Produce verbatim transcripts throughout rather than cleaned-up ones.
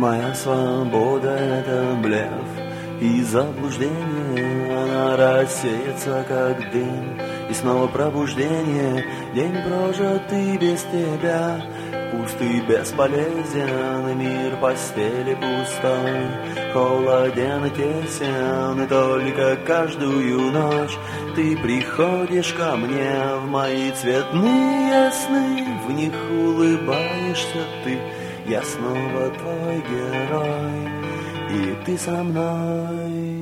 Моя свобода — это блеф и заблуждение, она рассеется, как дым, и снова пробуждение. День прожитый без тебя, пустый, бесполезен, и мир постели пустой, холоден и тесен, и только каждую ночь ты приходишь ко мне в мои цветные сны, в них улыбаешься ты, я снова твой герой, и ты со мной.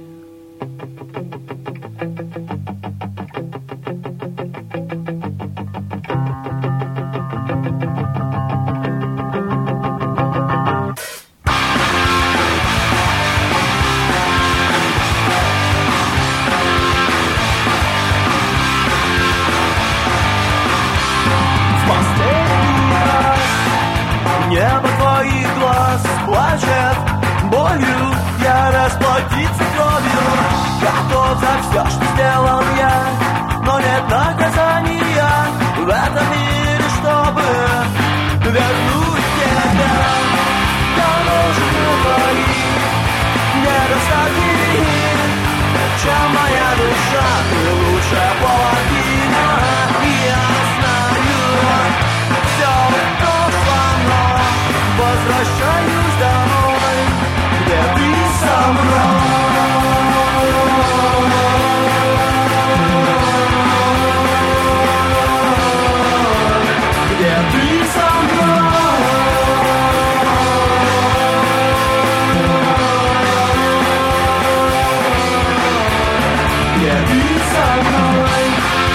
Небо твоих глаз плачет болью, я расплатиться кровью, готов за все, что сделал я, но нет наказания в этом мире, чтобы вернуть тебя. Я нужен твои недостатки, чем моя душа, ты лучшая половина. Я знаю все прошло, возвращаюсь домой, где ты со мной. Где ты со мной. Где ты со мной.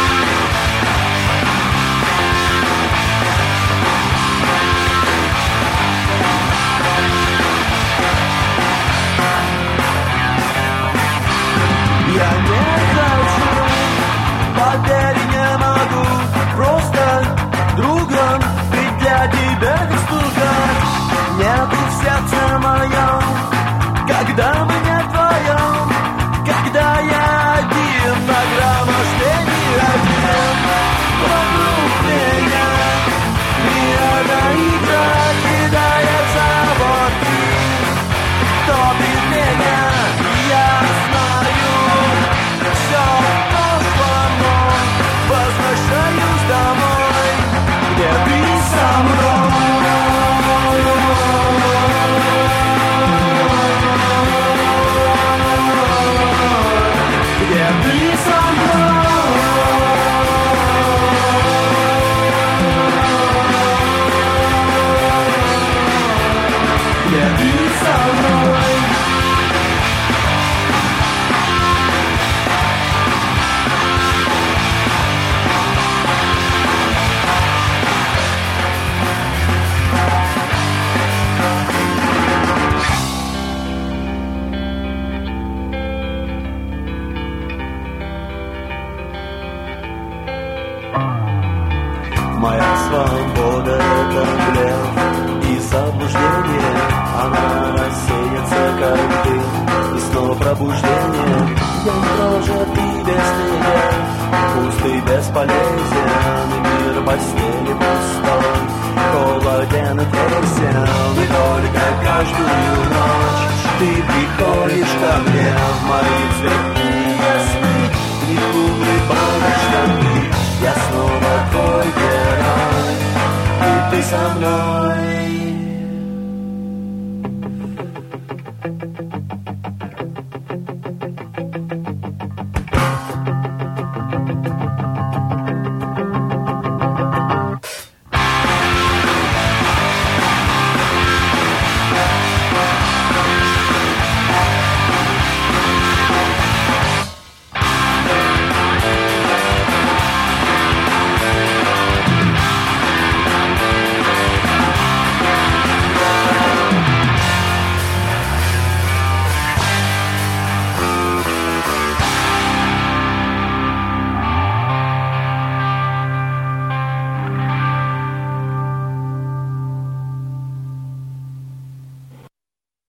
Я не хочу, поверь, не могу, просто другом, ведь для тебя как стука нету в сердце моем, когда мы не вдвоем, когда я один на громоождении один. Вокруг меня и эта игра кидает за борты, топит меня, я знаю. Все прошло, возвращаюсь домой, где ты со мной. Где ты со мной. Где ты со мной. Моя свобода — это блеф и заблуждение, она рассеется, как дым, и снова пробуждение. День прожитый без тебя, пустый, бесполезен, и мир постели пустой, холоден и тесен, и только каждую ночь ты приходишь ко мне в мои цветные сны, и улыбаешься ты, я снова твой герой, и ты со мной.